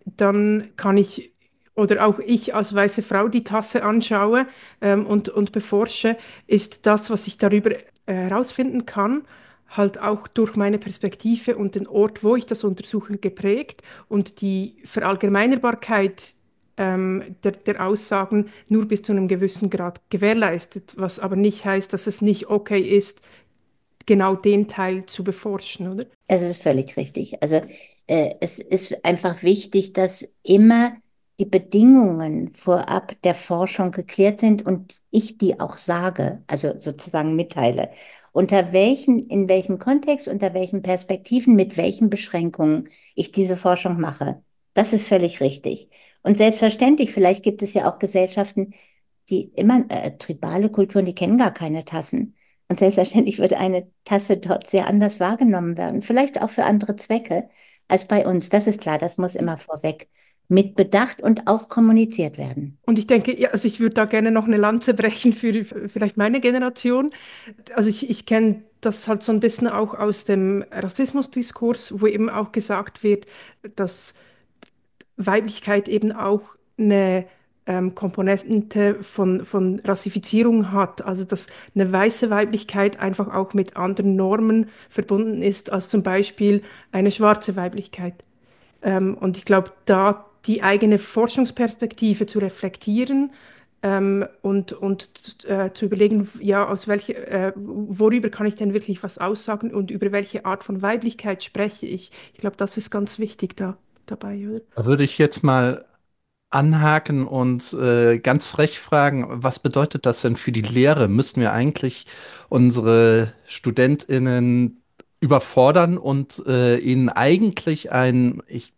dann kann ich, oder auch ich als weiße Frau die Tasse anschaue ähm, und, und beforsche, ist das, was ich darüber äh, herausfinden kann, halt auch durch meine Perspektive und den Ort, wo ich das untersuche, geprägt und die Verallgemeinerbarkeit ähm, der, der Aussagen nur bis zu einem gewissen Grad gewährleistet, was aber nicht heißt, dass es nicht okay ist, genau den Teil zu beforschen, oder? Es ist völlig richtig. Also äh, es ist einfach wichtig, dass immer die Bedingungen vorab der Forschung geklärt sind und ich die auch sage, also sozusagen mitteile. Unter welchen, in welchem Kontext, unter welchen Perspektiven, mit welchen Beschränkungen ich diese Forschung mache. Das ist völlig richtig. Und selbstverständlich, vielleicht gibt es ja auch Gesellschaften, die immer, äh, tribale Kulturen, die kennen gar keine Tassen. Und selbstverständlich wird eine Tasse dort sehr anders wahrgenommen werden, vielleicht auch für andere Zwecke als bei uns. Das ist klar, das muss immer vorweg mit bedacht und auch kommuniziert werden. Und ich denke, ja, also ich würde da gerne noch eine Lanze brechen für für vielleicht meine Generation. Also ich, ich kenne das halt so ein bisschen auch aus dem Rassismusdiskurs, wo eben auch gesagt wird, dass Weiblichkeit eben auch eine ähm, Komponente von, von Rassifizierung hat, also dass eine weiße Weiblichkeit einfach auch mit anderen Normen verbunden ist als zum Beispiel eine schwarze Weiblichkeit. Ähm, und ich glaube, da die eigene Forschungsperspektive zu reflektieren ähm, und, und äh, zu überlegen, ja, aus welche, äh, worüber kann ich denn wirklich was aussagen und über welche Art von Weiblichkeit spreche ich. Ich glaube, das ist ganz wichtig da, dabei, oder? Da würde ich jetzt mal anhaken und äh, ganz frech fragen, was bedeutet das denn für die Lehre? Müssten wir eigentlich unsere StudentInnen überfordern und äh, ihnen eigentlich ein ich,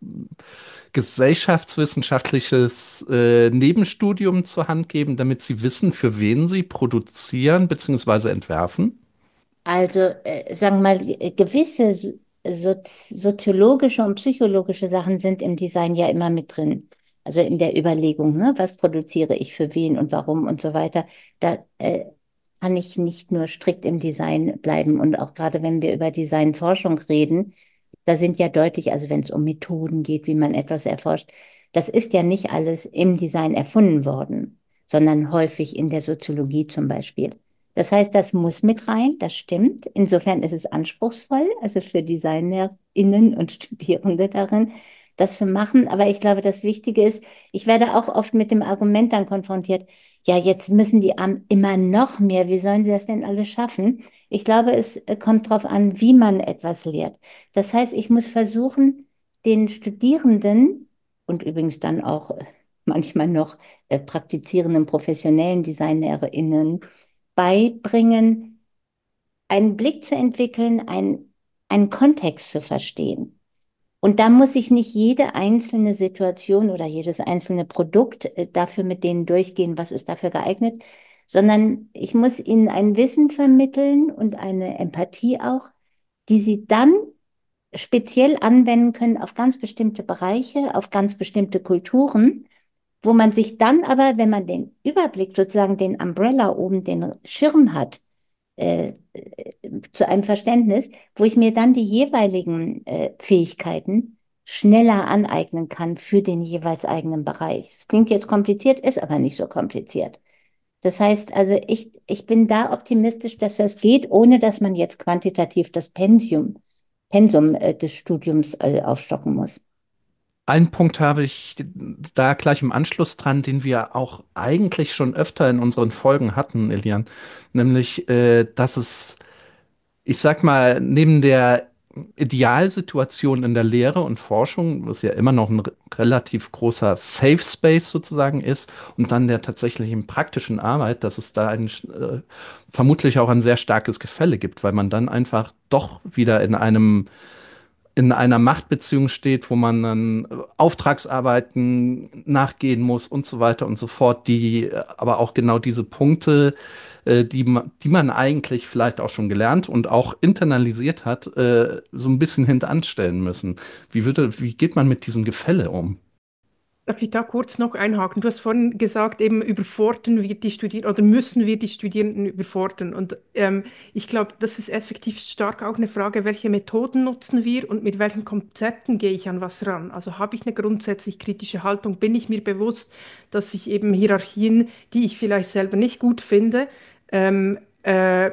gesellschaftswissenschaftliches äh, Nebenstudium zur Hand geben, damit sie wissen, für wen sie produzieren bzw. entwerfen? Also, äh, sagen wir mal, äh, gewisse so sozi- soziologische und psychologische Sachen sind im Design ja immer mit drin. Also in der Überlegung, ne, was produziere ich für wen und warum und so weiter. Da äh, kann ich nicht nur strikt im Design bleiben. Und auch gerade wenn wir über Designforschung reden, da sind ja deutlich, also wenn es um Methoden geht, wie man etwas erforscht, das ist ja nicht alles im Design erfunden worden, sondern häufig in der Soziologie zum Beispiel. Das heißt, das muss mit rein, das stimmt. Insofern ist es anspruchsvoll, also für DesignerInnen und Studierende darin, das zu machen. Aber ich glaube, das Wichtige ist, ich werde auch oft mit dem Argument dann konfrontiert, ja, jetzt müssen die Armen immer noch mehr, wie sollen sie das denn alles schaffen? Ich glaube, es äh, kommt darauf an, wie man etwas lehrt. Das heißt, ich muss versuchen, den Studierenden und übrigens dann auch äh, manchmal noch äh, praktizierenden professionellen DesignerInnen beibringen, einen Blick zu entwickeln, ein, einen Kontext zu verstehen. Und da muss ich nicht jede einzelne Situation oder jedes einzelne Produkt äh, dafür mit denen durchgehen, was ist dafür geeignet, sondern ich muss ihnen ein Wissen vermitteln und eine Empathie auch, die sie dann speziell anwenden können auf ganz bestimmte Bereiche, auf ganz bestimmte Kulturen, wo man sich dann aber, wenn man den Überblick, sozusagen den Umbrella oben, den Schirm hat, äh, äh, zu einem Verständnis, wo ich mir dann die jeweiligen äh, Fähigkeiten schneller aneignen kann für den jeweils eigenen Bereich. Das klingt jetzt kompliziert, ist aber nicht so kompliziert. Das heißt also, ich, ich bin da optimistisch, dass das geht, ohne dass man jetzt quantitativ das Pensium, Pensum äh, des Studiums äh, aufstocken muss. Einen Punkt habe ich da gleich im Anschluss dran, den wir auch eigentlich schon öfter in unseren Folgen hatten, Elian, nämlich, äh, dass es, ich sag mal, neben der Idealsituation in der Lehre und Forschung, was ja immer noch ein re- relativ großer Safe Space sozusagen ist, und dann der tatsächlichen praktischen Arbeit, dass es da ein, äh, vermutlich auch ein sehr starkes Gefälle gibt, weil man dann einfach doch wieder in einem in einer Machtbeziehung steht, wo man dann äh, Auftragsarbeiten nachgehen muss und so weiter und so fort, die äh, aber auch genau diese Punkte, äh, die man, die man eigentlich vielleicht auch schon gelernt und auch internalisiert hat, äh, so ein bisschen hintanstellen müssen. Wie würde, wie geht man mit diesem Gefälle um? Darf ich da kurz noch einhaken? Du hast vorhin gesagt, eben überfordern wir die Studierenden oder müssen wir die Studierenden überfordern. Und ähm, ich glaube, das ist effektiv stark auch eine Frage, welche Methoden nutzen wir und mit welchen Konzepten gehe ich an was ran? Also habe ich eine grundsätzlich kritische Haltung? Bin ich mir bewusst, dass ich eben Hierarchien, die ich vielleicht selber nicht gut finde, ähm, äh,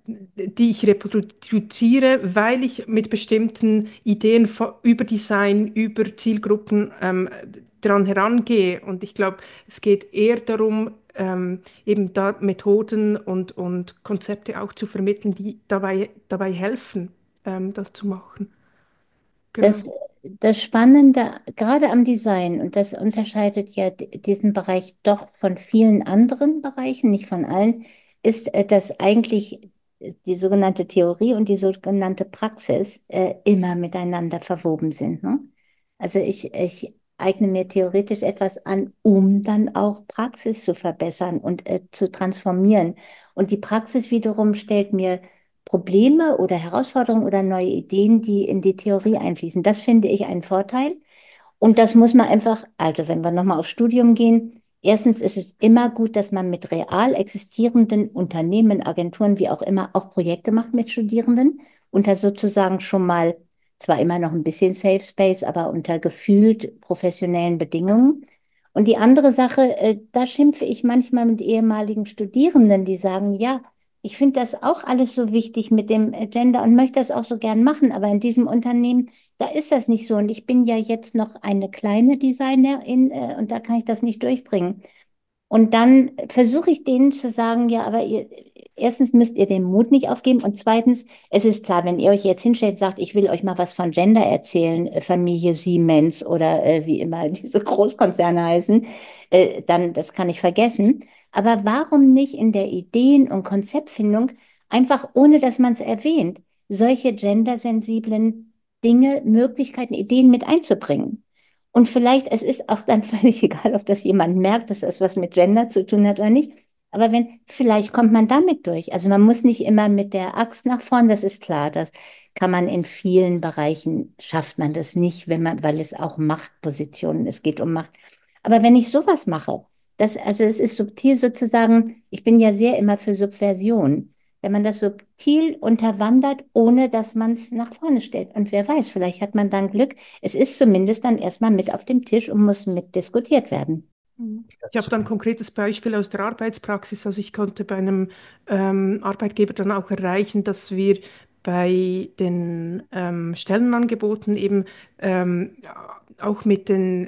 die ich reproduziere, weil ich mit bestimmten Ideen vo- über Design, über Zielgruppen ähm, dran herangehe. Und ich glaube, es geht eher darum, ähm, eben da Methoden und, und Konzepte auch zu vermitteln, die dabei, dabei helfen, ähm, das zu machen. Genau. Das, das Spannende, gerade am Design, und das unterscheidet ja d- diesen Bereich doch von vielen anderen Bereichen, nicht von allen, ist, äh, dass eigentlich die sogenannte Theorie und die sogenannte Praxis äh, immer miteinander verwoben sind. Ne? Also ich, ich eigne mir theoretisch etwas an, um dann auch Praxis zu verbessern und äh, zu transformieren. Und die Praxis wiederum stellt mir Probleme oder Herausforderungen oder neue Ideen, die in die Theorie einfließen. Das finde ich einen Vorteil. Und das muss man einfach, also wenn wir nochmal aufs Studium gehen, erstens ist es immer gut, dass man mit real existierenden Unternehmen, Agenturen, wie auch immer, auch Projekte macht mit Studierenden, unter sozusagen schon mal, zwar immer noch ein bisschen Safe Space, aber unter gefühlt professionellen Bedingungen. Und die andere Sache, äh, da schimpfe ich manchmal mit ehemaligen Studierenden, die sagen, ja, ich finde das auch alles so wichtig mit dem äh, Gender und möchte das auch so gern machen, aber in diesem Unternehmen, da ist das nicht so. Und ich bin ja jetzt noch eine kleine Designerin, äh, und da kann ich das nicht durchbringen. Und dann versuche ich denen zu sagen, ja, aber ihr, erstens müsst ihr den Mut nicht aufgeben und zweitens, es ist klar, wenn ihr euch jetzt hinstellt und sagt, ich will euch mal was von Gender erzählen, äh, Familie Siemens oder äh, wie immer diese Großkonzerne heißen, äh, dann das kann ich vergessen. Aber warum nicht in der Ideen- und Konzeptfindung einfach, ohne dass man es erwähnt, solche gendersensiblen Dinge, Möglichkeiten, Ideen mit einzubringen? Und vielleicht, es ist auch dann völlig egal, ob das jemand merkt, dass das was mit Gender zu tun hat oder nicht. Aber wenn, vielleicht kommt man damit durch. Also man muss nicht immer mit der Axt nach vorn, das ist klar. Das kann man in vielen Bereichen, schafft man das nicht, wenn man, weil es auch Machtpositionen, es geht um Macht. Aber wenn ich sowas mache, das, also es ist subtil sozusagen, ich bin ja sehr immer für Subversion. Wenn man das subtil unterwandert, ohne dass man es nach vorne stellt. Und wer weiß, vielleicht hat man dann Glück, es ist zumindest dann erstmal mit auf dem Tisch und muss mit diskutiert werden. Ich habe dann ein konkretes Beispiel aus der Arbeitspraxis. Also ich konnte bei einem ähm, Arbeitgeber dann auch erreichen, dass wir bei den ähm, Stellenangeboten eben ähm, ja, auch mit den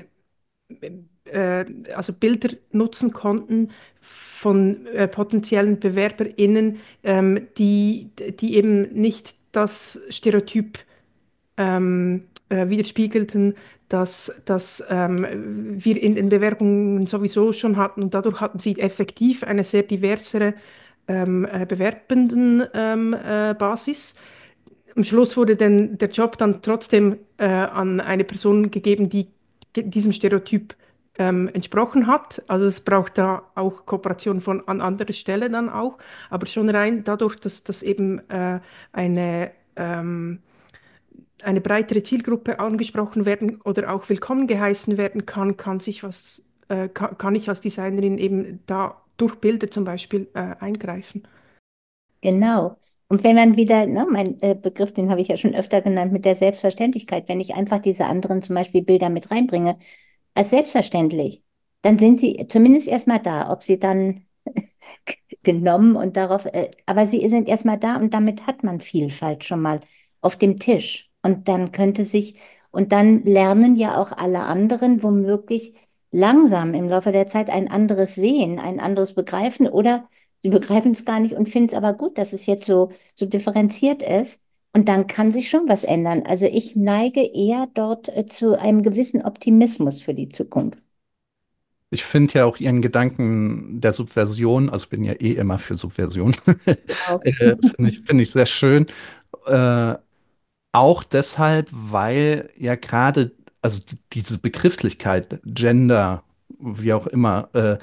äh, also Bilder nutzen konnten von äh, potenziellen BewerberInnen, ähm, die, die eben nicht das Stereotyp ähm, äh, widerspiegelten, dass, dass ähm, wir in den Bewerbungen sowieso schon hatten. Und dadurch hatten sie effektiv eine sehr diversere ähm, äh, bewerbenden ähm, äh, Basis. Am Schluss wurde denn der Job dann trotzdem äh, an eine Person gegeben, die ge- diesem Stereotyp ähm, entsprochen hat. Also es braucht da auch Kooperation von an anderer Stelle dann auch, aber schon rein dadurch, dass das eben äh, eine ähm, eine breitere Zielgruppe angesprochen werden oder auch willkommen geheißen werden kann, kann sich was, äh, kann, kann ich als Designerin eben da durch Bilder zum Beispiel äh, eingreifen. Genau. Und wenn man wieder, ne, mein äh, Begriff, den habe ich ja schon öfter genannt, mit der Selbstverständlichkeit, wenn ich einfach diese anderen zum Beispiel Bilder mit reinbringe, als selbstverständlich, dann sind sie zumindest erstmal da. Ob sie dann genommen und darauf, äh, aber sie sind erstmal da und damit hat man Vielfalt schon mal auf dem Tisch. Und dann könnte sich, und dann lernen ja auch alle anderen womöglich langsam im Laufe der Zeit ein anderes sehen, ein anderes begreifen oder sie begreifen es gar nicht und finden es aber gut, dass es jetzt so, so differenziert ist. Und dann kann sich schon was ändern. Also ich neige eher dort äh, zu einem gewissen Optimismus für die Zukunft. Ich finde ja auch Ihren Gedanken der Subversion, also ich bin ja eh immer für Subversion, Auch. äh, finde ich, finde ich sehr schön. Äh, Auch deshalb, weil ja gerade, also die, diese Begrifflichkeit, Gender, wie auch immer, äh,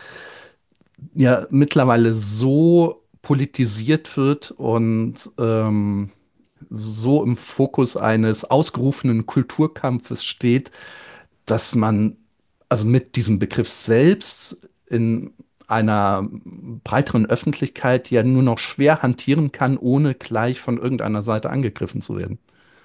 ja mittlerweile so politisiert wird und ähm, so im Fokus eines ausgerufenen Kulturkampfes steht, dass man also mit diesem Begriff selbst in einer breiteren Öffentlichkeit ja nur noch schwer hantieren kann, ohne gleich von irgendeiner Seite angegriffen zu werden.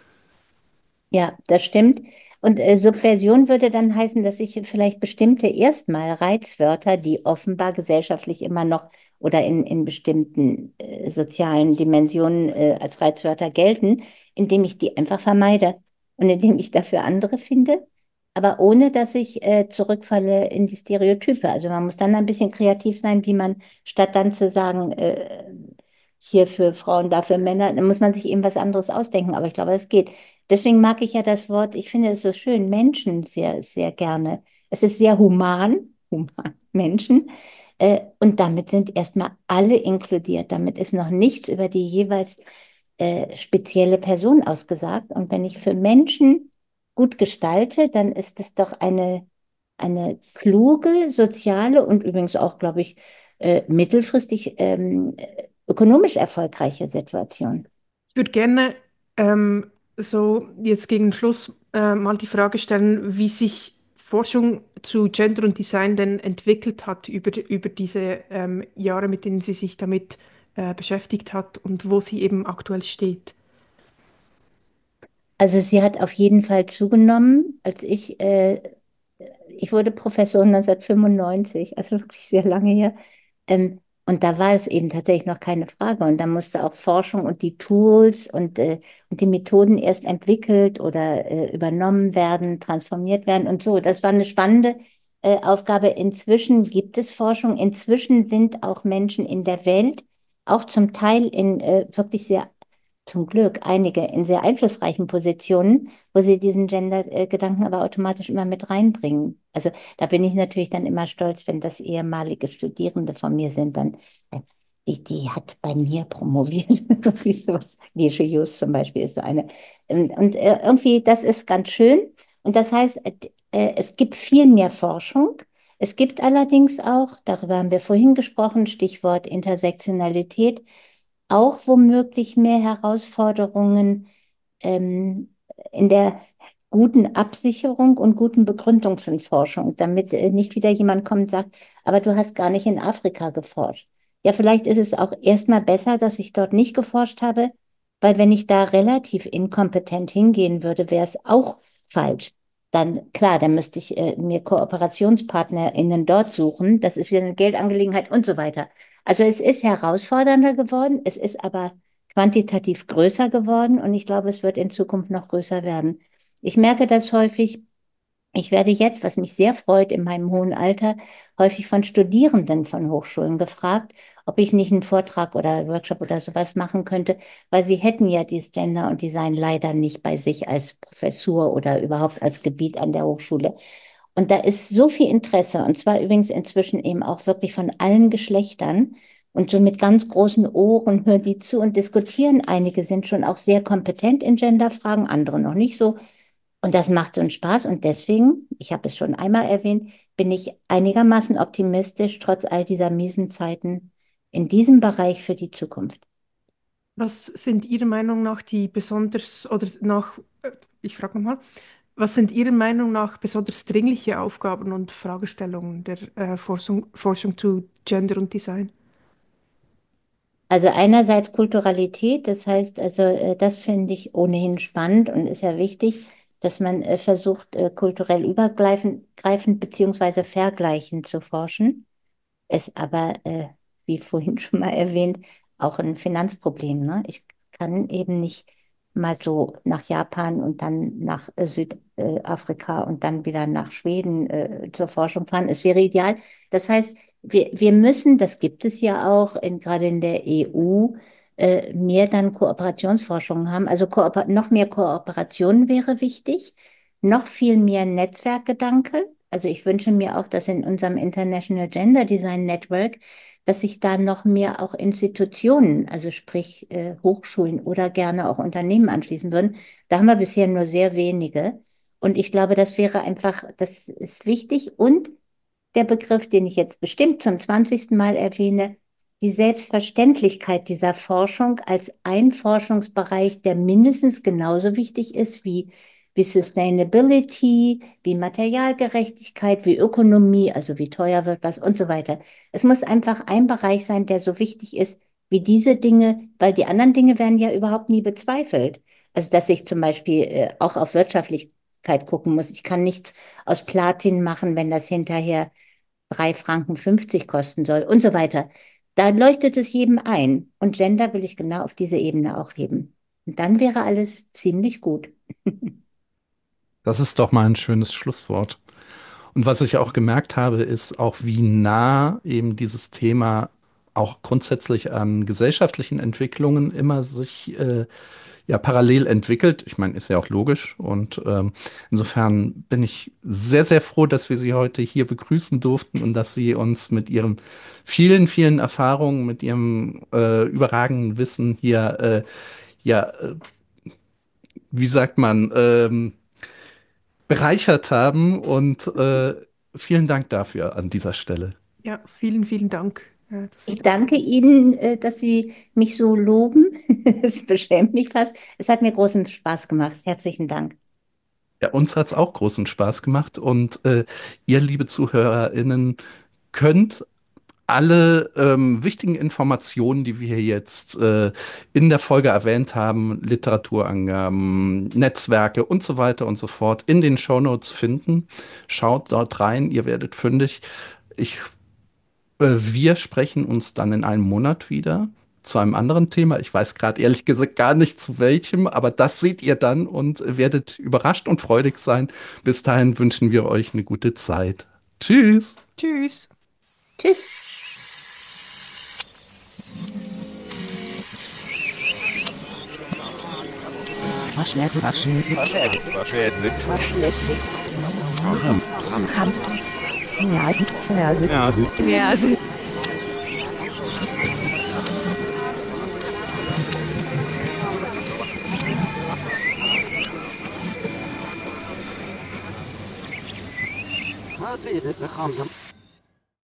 Ja, das stimmt. Und äh, Subversion würde dann heißen, dass ich vielleicht bestimmte erstmal Reizwörter, die offenbar gesellschaftlich immer noch oder in, in bestimmten äh, sozialen Dimensionen äh, als Reizwörter gelten, indem ich die einfach vermeide und indem ich dafür andere finde, aber ohne dass ich äh, zurückfalle in die Stereotype. Also man muss dann ein bisschen kreativ sein, wie man statt dann zu sagen, äh, hier für Frauen, da für Männer, dann muss man sich eben was anderes ausdenken. Aber ich glaube, es geht. Deswegen mag ich ja das Wort, ich finde es so schön, Menschen sehr, sehr gerne. Es ist sehr human, human, Menschen. Äh, und damit sind erstmal alle inkludiert. Damit ist noch nichts über die jeweils äh, spezielle Person ausgesagt. Und wenn ich für Menschen gut gestalte, dann ist es doch eine, eine kluge, soziale und übrigens auch, glaube ich, äh, mittelfristig ähm, ökonomisch erfolgreiche Situation. Ich würde gerne ähm, so jetzt gegen Schluss äh, mal die Frage stellen, wie sich Forschung zu Gender und Design denn entwickelt hat über, über diese ähm, Jahre, mit denen sie sich damit äh, beschäftigt hat und wo sie eben aktuell steht. Also sie hat auf jeden Fall zugenommen. Als ich äh, ich wurde Professorin neunzehnhundertfünfundneunzig, also wirklich sehr lange her. Ähm, und da war es eben tatsächlich noch keine Frage. Und da musste auch Forschung und die Tools und, äh, und die Methoden erst entwickelt oder äh, übernommen werden, transformiert werden und so. Das war eine spannende äh, Aufgabe. Inzwischen gibt es Forschung. Inzwischen sind auch Menschen in der Welt, auch zum Teil in äh, wirklich sehr, zum Glück, einige in sehr einflussreichen Positionen, wo sie diesen Gender-Gedanken aber automatisch immer mit reinbringen. Also da bin ich natürlich dann immer stolz, wenn das ehemalige Studierende von mir sind, dann äh, die, die hat bei mir promoviert. Wie sowas. Gesche Jus zum Beispiel ist so eine. Ähm, Und äh, irgendwie, das ist ganz schön. Und das heißt, äh, äh, es gibt viel mehr Forschung. Es gibt allerdings auch, darüber haben wir vorhin gesprochen, Stichwort Intersektionalität, auch womöglich mehr Herausforderungen ähm, in der guten Absicherung und guten Begründung von Forschung, damit äh, nicht wieder jemand kommt und sagt, aber du hast gar nicht in Afrika geforscht. Ja, vielleicht ist es auch erstmal besser, dass ich dort nicht geforscht habe, weil wenn ich da relativ inkompetent hingehen würde, wäre es auch falsch. Dann, klar, dann müsste ich äh, mir KooperationspartnerInnen dort suchen. Das ist wieder eine Geldangelegenheit und so weiter. Also es ist herausfordernder geworden, es ist aber quantitativ größer geworden und ich glaube, es wird in Zukunft noch größer werden. Ich merke das häufig. Ich werde jetzt, was mich sehr freut, in meinem hohen Alter, häufig von Studierenden von Hochschulen gefragt, ob ich nicht einen Vortrag oder Workshop oder sowas machen könnte, weil sie hätten ja dieses Gender und Design leider nicht bei sich als Professur oder überhaupt als Gebiet an der Hochschule. Und da ist so viel Interesse, und zwar übrigens inzwischen eben auch wirklich von allen Geschlechtern. Und so mit ganz großen Ohren hören die zu und diskutieren. Einige sind schon auch sehr kompetent in Genderfragen, andere noch nicht so. Und das macht so einen Spaß. Und deswegen, ich habe es schon einmal erwähnt, bin ich einigermaßen optimistisch, trotz all dieser miesen Zeiten, in diesem Bereich für die Zukunft. Was sind Ihrer Meinung nach die besonders, oder nach, äh, ich frage nochmal, was sind Ihrer Meinung nach besonders dringliche Aufgaben und Fragestellungen der äh, Forschung, Forschung zu Gender und Design? Also einerseits Kulturalität, das heißt, also äh, das finde ich ohnehin spannend und ist ja wichtig, dass man äh, versucht, äh, kulturell übergreifend greifend beziehungsweise vergleichend zu forschen. Ist aber, äh, wie vorhin schon mal erwähnt, auch ein Finanzproblem, ne? Ich kann eben nicht mal so nach Japan und dann nach äh, Südafrika und dann wieder nach Schweden äh, zur Forschung fahren. Es wäre ideal. Das heißt, wir, wir müssen, das gibt es ja auch in, gerade in der E U, äh, mehr dann Kooperationsforschung haben. Also Kooper noch mehr Kooperation wäre wichtig, noch viel mehr Netzwerkgedanke. Also ich wünsche mir auch, dass in unserem International Gender Design Network, dass sich da noch mehr auch Institutionen, also sprich äh, Hochschulen oder gerne auch Unternehmen anschließen würden. Da haben wir bisher nur sehr wenige. Und ich glaube, das wäre einfach, das ist wichtig. Und der Begriff, den ich jetzt bestimmt zum zwanzigsten Mal erwähne, die Selbstverständlichkeit dieser Forschung als ein Forschungsbereich, der mindestens genauso wichtig ist wie, wie Sustainability, wie Materialgerechtigkeit, wie Ökonomie, also wie teuer wird was und so weiter. Es muss einfach ein Bereich sein, der so wichtig ist wie diese Dinge, weil die anderen Dinge werden ja überhaupt nie bezweifelt. Also dass ich zum Beispiel äh, auch auf Wirtschaftlichkeit gucken muss. Ich kann nichts aus Platin machen, wenn das hinterher drei Franken fünfzig kosten soll und so weiter. Da leuchtet es jedem ein. Und Gender will ich genau auf diese Ebene auch heben. Und dann wäre alles ziemlich gut. Das ist doch mal ein schönes Schlusswort. Und was ich auch gemerkt habe, ist auch, wie nah eben dieses Thema auch grundsätzlich an gesellschaftlichen Entwicklungen immer sich äh, ja parallel entwickelt. Ich meine, ist ja auch logisch. Und ähm, insofern bin ich sehr, sehr froh, dass wir Sie heute hier begrüßen durften und dass Sie uns mit Ihren vielen, vielen Erfahrungen, mit Ihrem äh, überragenden Wissen hier, äh, ja, äh, wie sagt man, ähm, bereichert haben. Und äh, vielen Dank dafür an dieser Stelle. Ja, vielen, vielen Dank. Äh, das Ich danke Ihnen, äh, dass Sie mich so loben. Es beschämt mich fast. Es hat mir großen Spaß gemacht. Herzlichen Dank. Ja, uns hat es auch großen Spaß gemacht und äh, ihr, liebe ZuhörerInnen, könnt alle ähm, wichtigen Informationen, die wir hier jetzt äh, in der Folge erwähnt haben, Literaturangaben, Netzwerke und so weiter und so fort, in den Shownotes finden. Schaut dort rein, ihr werdet fündig. Ich, äh, wir sprechen uns dann in einem Monat wieder zu einem anderen Thema. Ich weiß gerade ehrlich gesagt gar nicht zu welchem, aber das seht ihr dann und werdet überrascht und freudig sein. Bis dahin wünschen wir euch eine gute Zeit. Tschüss. Tschüss. Tschüss. Verschlässig. Verschlässig. Verschlässig. Verschlässig. Verschlässig. Kann. Ja, sie. Ja, sie. Ja, sie. Ja, sie. Was redet, bekommen Sie.